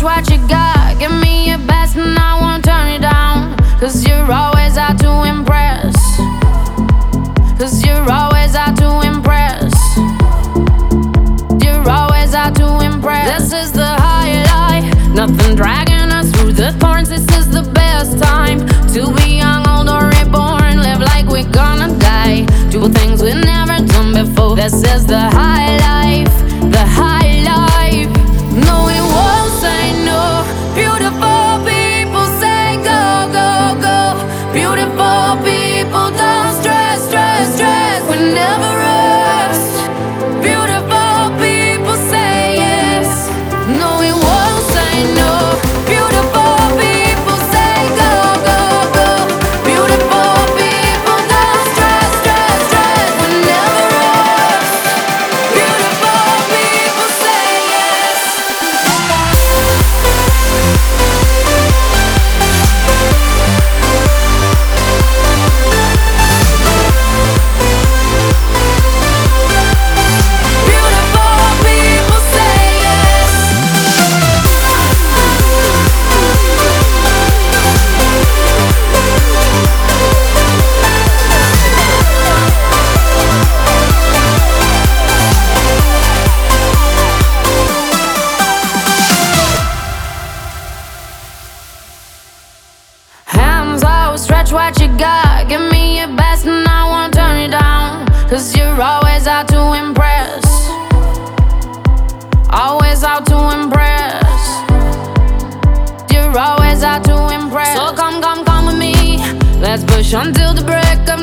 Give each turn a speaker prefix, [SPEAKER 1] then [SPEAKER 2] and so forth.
[SPEAKER 1] stretch what you got. Give me your best and I won't turn it down. Cause you're always out to impress. Cause you're always out to impress. You're always out to impress. This is the high life. Nothing dragging us through the thorns. This is the best time to be young, old or reborn. Live like we're gonna die. Do things we've never done before. This is the high life. The high life. No, we won't say no. Beautiful people say go, go, go. Beautiful people don't stress, stress, stress. We never rest. Beautiful people say yes. No, we won't say no. Beautiful people say go, go, go. Beautiful people don't stress, stress, stress. We never rest. Beautiful people say yes. Beautiful people say yes. Hands out, stretch what you got. Give me your best and I won't turn it down. Cause you're always out to impress. Always out to impress. You're always out to impress. So come, come, come with me. Let's push until the break of